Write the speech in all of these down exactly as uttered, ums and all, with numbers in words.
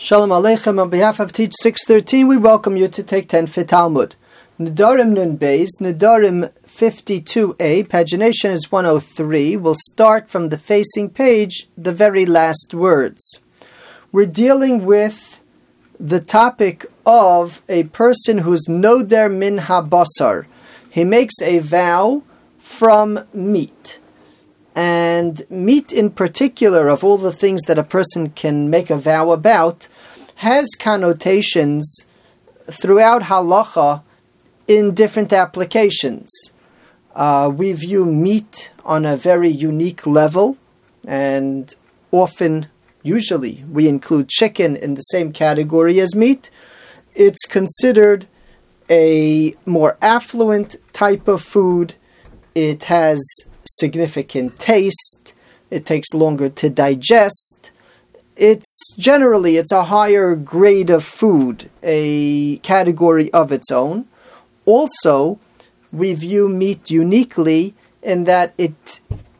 Shalom Aleichem. On behalf of Teach six thirteen, we welcome you to take ten for Talmud. Nedarim Nun Beis, Nedarim fifty-two a, pagination is one oh three. We'll start from the facing page, the very last words. We're dealing with the topic of a person who's noder min habasar. He makes a vow from meat. And meat in particular, of all the things that a person can make a vow about, has connotations throughout halacha in different applications. Uh, we view meat on a very unique level, and often, usually, we include chicken in the same category as meat. It's considered a more affluent type of food. It has significant taste. It takes longer to digest. It's generally, it's a higher grade of food, a category of its own. Also, we view meat uniquely in that it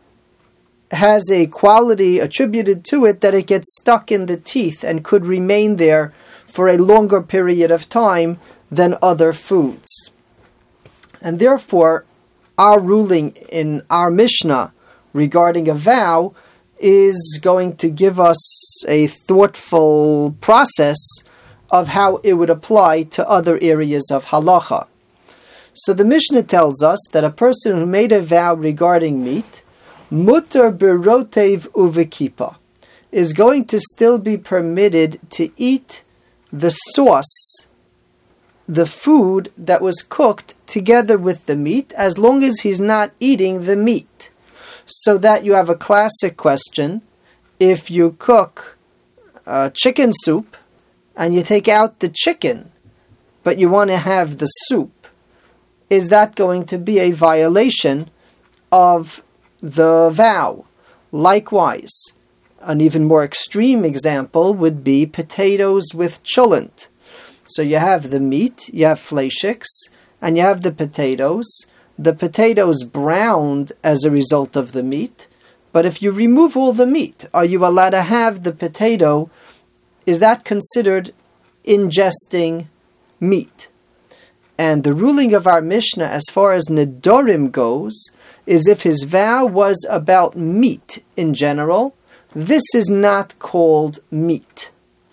has a quality attributed to it that it gets stuck in the teeth and could remain there for a longer period of time than other foods. And therefore, our ruling in our Mishnah regarding a vow is going to give us a thoughtful process of how it would apply to other areas of halacha. So the Mishnah tells us that a person who made a vow regarding meat, mutar berotev uvekipa, is going to still be permitted to eat the sauce, the food that was cooked together with the meat, as long as he's not eating the meat. So that you have a classic question: if you cook uh, chicken soup and you take out the chicken, but you want to have the soup, is that going to be a violation of the vow? Likewise, an even more extreme example would be potatoes with cholent. So you have the meat, you have fleishiks, and you have the potatoes. The potatoes browned as a result of the meat. But if you remove all the meat, are you allowed to have the potato? Is that considered ingesting meat? And the ruling of our Mishnah as far as Nedarim goes is if his vow was about meat in general, this is not called meat.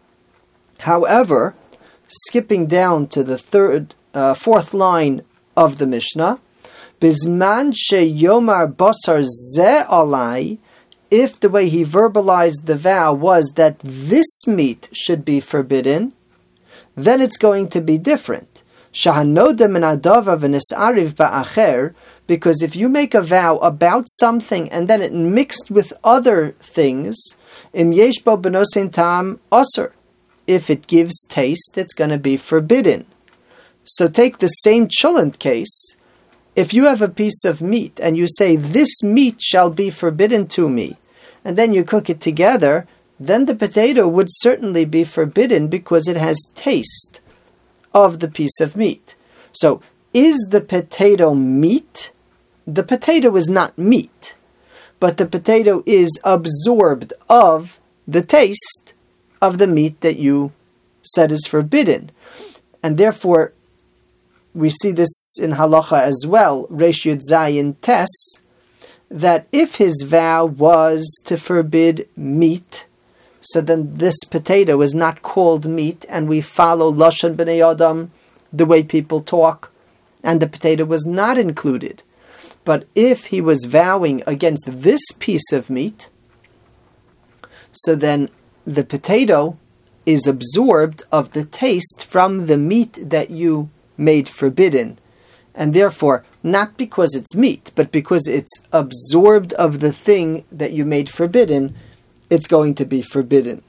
However, skipping down to the third, uh, fourth line of the Mishnah, Bizman sheyomar basar ze alai, if the way he verbalized the vow was that this meat should be forbidden, then it's going to be different. Shahanoda min adava v'nisariv ba'acher, because if you make a vow about something and then it mixed with other things, im yesh bo benosin tam asur, if it gives taste, it's going to be forbidden. So take the same cholent case. If you have a piece of meat and you say, this meat shall be forbidden to me, and then you cook it together, then the potato would certainly be forbidden because it has taste of the piece of meat. So, is the potato meat? The potato is not meat, but the potato is absorbed of the taste of the meat that you said is forbidden. And therefore, we see this in halacha as well, Reish Yud Zayin Tes, that if his vow was to forbid meat, so then this potato is not called meat, and we follow Lashon B'nei Adam, the way people talk, and the potato was not included. But if he was vowing against this piece of meat, so then the potato is absorbed of the taste from the meat that you made forbidden. And therefore, not because it's meat, but because it's absorbed of the thing that you made forbidden, it's going to be forbidden.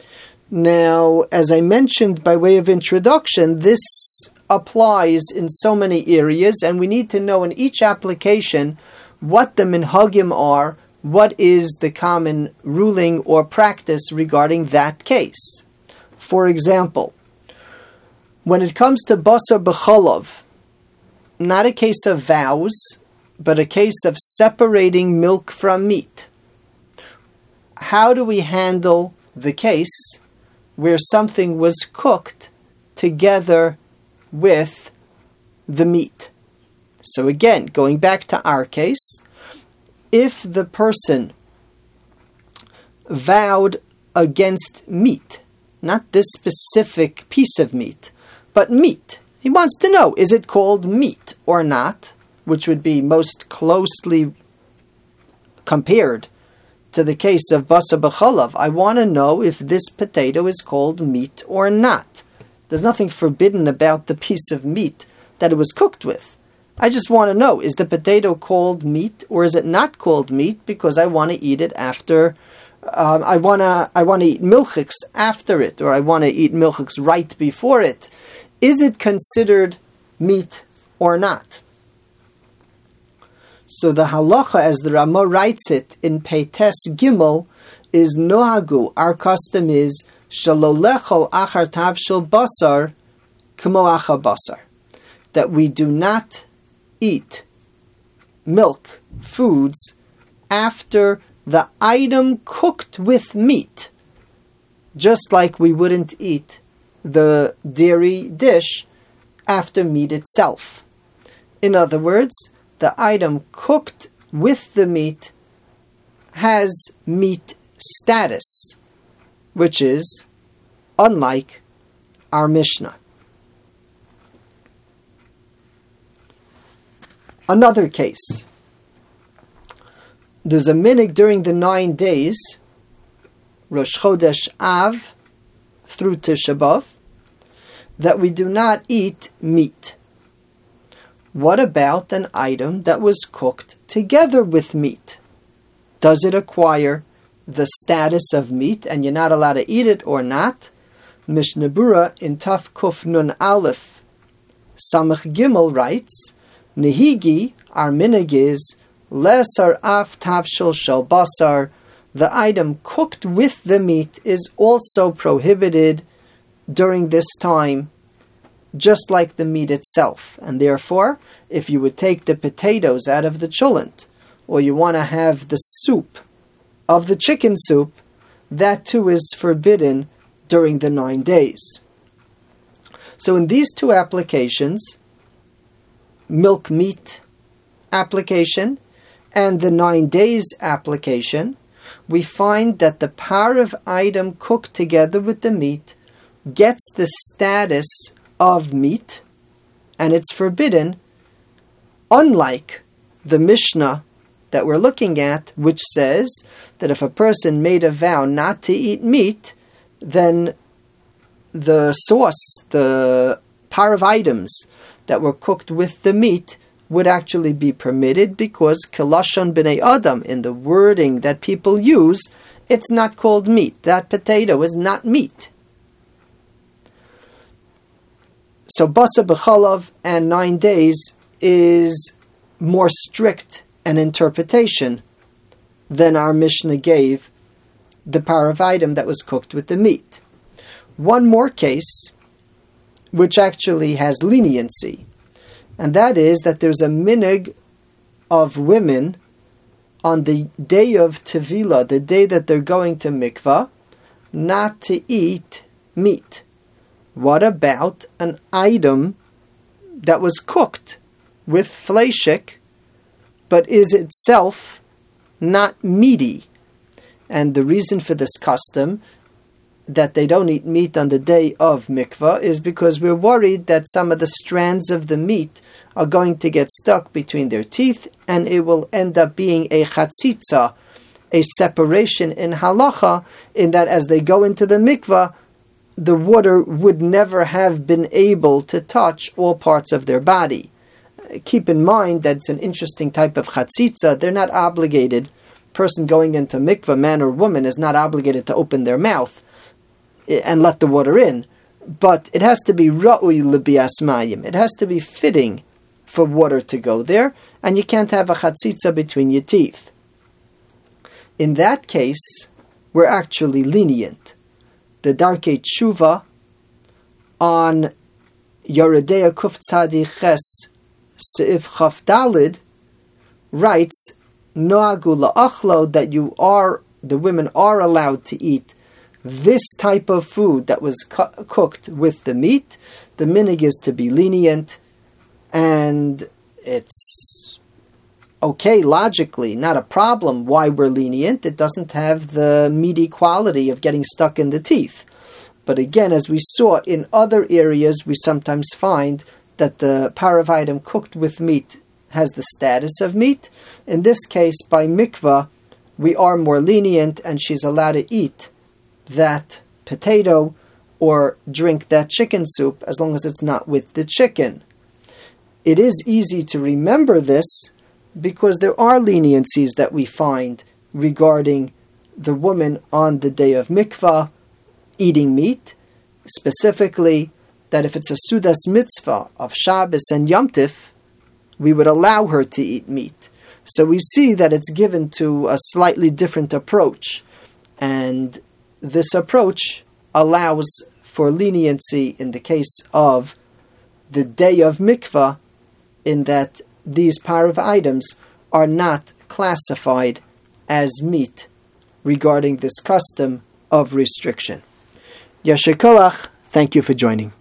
Now, as I mentioned by way of introduction, this applies in so many areas, and we need to know in each application what the minhagim are, what is the common ruling or practice regarding that case. For example, when it comes to basar b'chalav, not a case of vows, but a case of separating milk from meat. How do we handle the case where something was cooked together with the meat. So again, going back to our case, if the person vowed against meat, not this specific piece of meat, but meat, he wants to know, is it called meat or not, which would be most closely compared to the case of basa b'chalav. I want to know if this potato is called meat or not. There's nothing forbidden about the piece of meat that it was cooked with. I just want to know, is the potato called meat or is it not called meat, because I want to eat it after, um, I want to I want to eat milchiks after it, or I want to eat milchiks right before it. Is it considered meat or not? So the halacha, as the Ramah writes it in Peites Gimel, is nohagu. Our custom is shalolechol achar tavshil basar k'mo achar basar, that we do not eat milk, foods, after the item cooked with meat, just like we wouldn't eat the dairy dish after meat itself. In other words, the item cooked with the meat has meat status, which is unlike our Mishnah. Another case. There's a minhag during the nine days, Rosh Chodesh Av through Tisha B'Av, that we do not eat meat. What about an item that was cooked together with meat? Does it acquire the status of meat and you're not allowed to eat it or not? Mishnah Berurah in Taf Kuf Nun Aleph Samach Gimel writes, Nehigi, our minhag is, lesar af tavshil shel basar, the item cooked with the meat is also prohibited during this time, just like the meat itself. And therefore, if you would take the potatoes out of the cholent, or you want to have the soup of the chicken soup, that too is forbidden during the nine days. So in these two applications, milk meat application and the nine days application, we find that the parav item cooked together with the meat gets the status of meat, and it's forbidden, unlike the Mishnah that we're looking at, which says that if a person made a vow not to eat meat, then the sauce, the parav items that were cooked with the meat would actually be permitted, because kelashon b'nei adam, in the wording that people use, it's not called meat. That potato is not meat. So basa b'chalav and nine days is more strict an interpretation than our Mishnah gave the parav item that was cooked with the meat. One more case, which actually has leniency, and that is that there's a minhag of women on the day of Tevilah, the day that they're going to mikvah, not to eat meat. What about an item that was cooked with fleshik, but is itself not meaty? And the reason for this custom, that they don't eat meat on the day of mikvah, is because we're worried that some of the strands of the meat are going to get stuck between their teeth, and it will end up being a chatzitza, a separation in halacha, in that as they go into the mikvah, the water would never have been able to touch all parts of their body. Keep in mind that it's an interesting type of chatzitza. They're not obligated, person going into mikvah, man or woman, is not obligated to open their mouth and let the water in. But it has to be ra'ui l'bias mayim. It has to be fitting for water to go there, and you can't have a chatzitza between your teeth. In that case, we're actually lenient. The Darkei Tshuva on Yoredea Kuf Tzadi Ches Seif Chaf Dalid writes, Noagu la'achlo, that you are, the women are allowed to eat this type of food that was cu- cooked with the meat, the minig is to be lenient, and it's okay logically, not a problem why we're lenient. It doesn't have the meaty quality of getting stuck in the teeth. But again, as we saw in other areas, we sometimes find that the parav item cooked with meat has the status of meat. In this case, by mikvah, we are more lenient, and she's allowed to eat that potato or drink that chicken soup as long as it's not with the chicken. It is easy to remember this because there are leniencies that we find regarding the woman on the day of mikvah eating meat, specifically that if it's a sudas mitzvah of Shabbos and Yom Tif, we would allow her to eat meat. So we see that it's given to a slightly different approach, and this approach allows for leniency in the case of the day of mikvah, in that these parav items are not classified as meat regarding this custom of restriction. Yasher koach, thank you for joining.